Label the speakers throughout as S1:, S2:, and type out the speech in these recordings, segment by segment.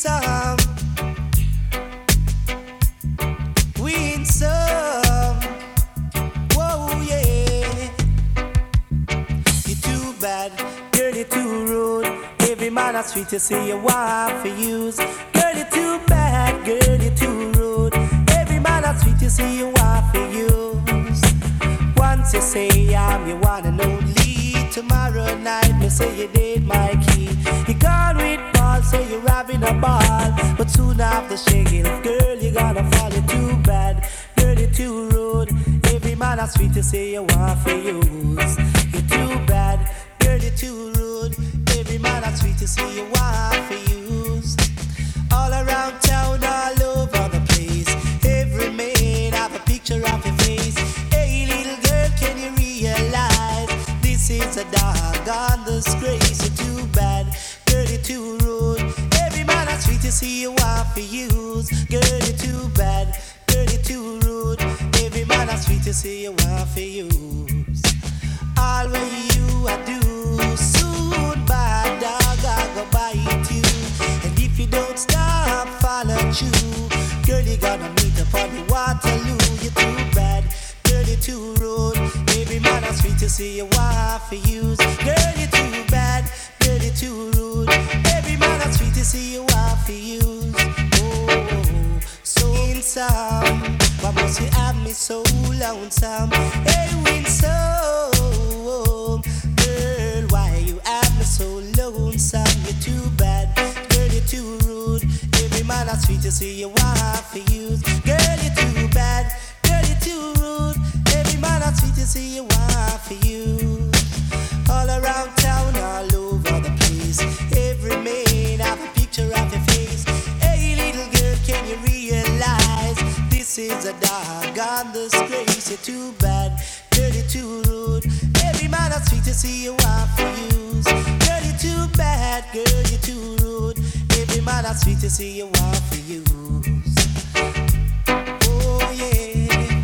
S1: some, win some. Whoa, yeah. You're too bad, girl, you're too rude. Every man that's sweet, you say you want for use. Girl, you're too bad, girl, you're too rude. Every man that's sweet, you say you want for use. Once you say I'm your one and only, tomorrow night me say you did my key. You gone with Paul, so you're having a ball, but soon after shaking, girl, you gonna fall. You're too bad, girl, you're too rude. Every man that's sweet, you say you want for use. You're too bad, girl, you're too rude. Every man that's sweet, you say you want for use. All around town, all over the place, every man have a picture of your face. Hey, little girl, can you realize this is a doggone disgrace? You're too bad, girl, you're too rude. Every man that's sweet, you see you want for use. Girl, you're too bad, girl, you're too rude. Every man that's sweet, you see you want for use. All what you I do, soon bad dog I go bite you. And if you don't stop, follow you, girl, you gonna meet up on the Waterloo. You're too bad, girl, you're too rude. Every man that's sweet, you see you want for use. Girl, you're too bad, girl, you're too rude. Every man that's sweet, you see you want for use. Oh, so handsome, why must you have me so lonesome? Hey, winsome, girl, why you have me so lonesome? You're too bad, girl, you're too rude. Every man that's sweet, you see you want for use. Girl, you're too bad, girl, you're too rude. Every man that's sweet, you see you want for use. All around town, all over the place, every man have a picture of your face. Hey, little girl, can you realize this is a doggone disgrace? You're too bad, girl, you're too rude. Every man that's sweet, you see you want for use. Girl, you're too bad, girl, you're too rude. Every man that's sweet, you see you want for use. Oh yeah,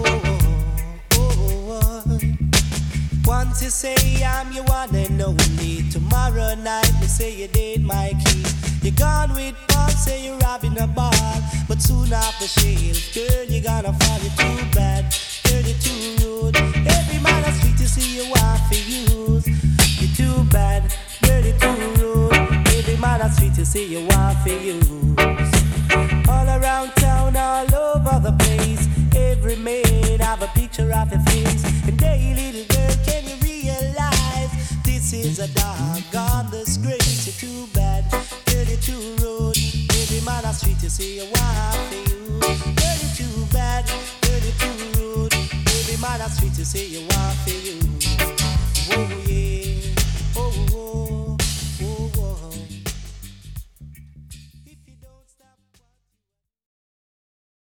S1: oh. Once you say I'm your one and only, tomorrow night you say you did my key. You're gone with Paul, say you're robbing a bar, but soon after shelf, girl, you gonna fall. You're too bad, girl, you're too rude. Every man that's sweet, you see you want for use. You're too bad, girl, you're too rude. Every man that's sweet, you see you want for use. All around town, all over the place, every man have a picture of your face. And hey, little girl, can you realize this is a doggone disgrace? You're too bad, girl, you're too rude. Every man that's sweet, you see you want for you. Girl, you're too bad, girl, you're too rude. Every man that's sweet, you see you want for you.